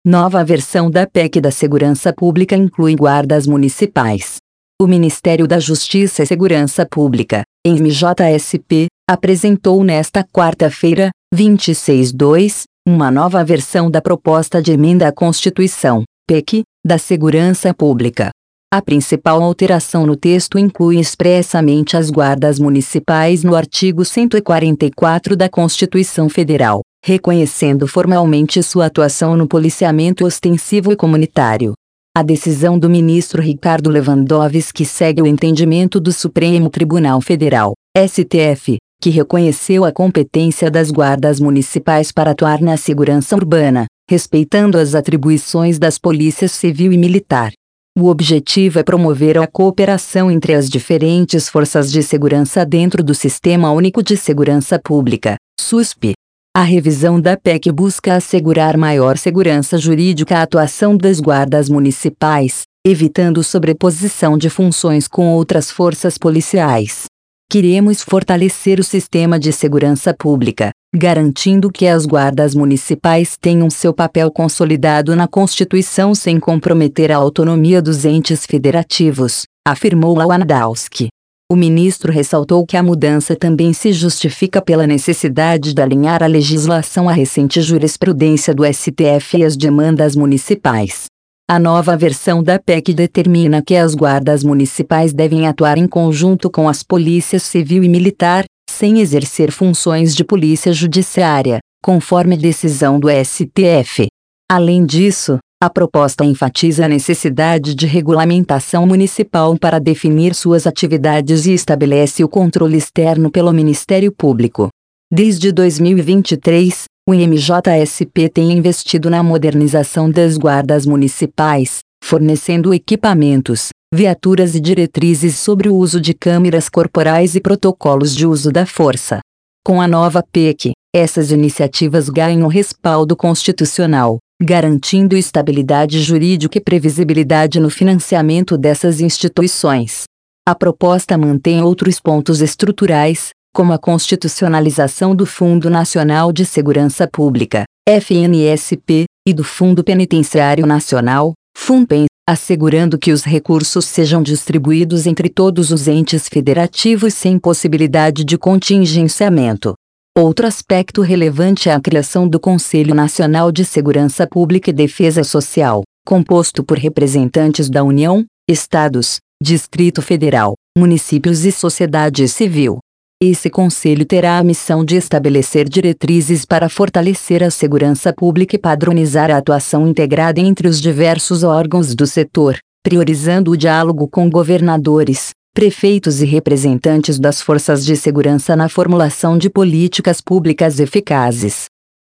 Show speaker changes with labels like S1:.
S1: Nova versão da PEC da Segurança Pública inclui guardas municipais. O Ministério da Justiça e Segurança Pública, MJSP, apresentou nesta quarta-feira, 26/2, uma nova versão da proposta de emenda à Constituição, PEC, da Segurança Pública. A principal alteração no texto inclui expressamente as guardas municipais no artigo 144 da Constituição Federal, reconhecendo formalmente sua atuação no policiamento ostensivo e comunitário. A decisão do ministro Ricardo Lewandowski segue o entendimento do Supremo Tribunal Federal, STF, que reconheceu a competência das guardas municipais para atuar na segurança urbana, respeitando as atribuições das polícias civil e militar. O objetivo é promover a cooperação entre as diferentes forças de segurança dentro do Sistema Único de Segurança Pública, SUSP. A revisão da PEC busca assegurar maior segurança jurídica à atuação das guardas municipais, evitando sobreposição de funções com outras forças policiais. Queremos fortalecer o sistema de segurança pública, garantindo que as guardas municipais tenham seu papel consolidado na Constituição sem comprometer a autonomia dos entes federativos, afirmou Lewandowski. O ministro ressaltou que a mudança também se justifica pela necessidade de alinhar a legislação à recente jurisprudência do STF e as demandas municipais. A nova versão da PEC determina que as guardas municipais devem atuar em conjunto com as polícias civil e militar, sem exercer funções de polícia judiciária, conforme decisão do STF. Além disso, a proposta enfatiza a necessidade de regulamentação municipal para definir suas atividades e estabelece o controle externo pelo Ministério Público. Desde 2023, o MJSP tem investido na modernização das guardas municipais, fornecendo equipamentos, viaturas e diretrizes sobre o uso de câmeras corporais e protocolos de uso da força. Com a nova PEC, essas iniciativas ganham respaldo constitucional, garantindo estabilidade jurídica e previsibilidade no financiamento dessas instituições. A proposta mantém outros pontos estruturais, como a constitucionalização do Fundo Nacional de Segurança Pública, FNSP, e do Fundo Penitenciário Nacional, FUNPEN, assegurando que os recursos sejam distribuídos entre todos os entes federativos sem possibilidade de contingenciamento. Outro aspecto relevante é a criação do Conselho Nacional de Segurança Pública e Defesa Social, composto por representantes da União, Estados, Distrito Federal, municípios e sociedade civil. Esse conselho terá a missão de estabelecer diretrizes para fortalecer a segurança pública e padronizar a atuação integrada entre os diversos órgãos do setor, priorizando o diálogo com governadores, prefeitos e representantes das forças de segurança na formulação de políticas públicas eficazes.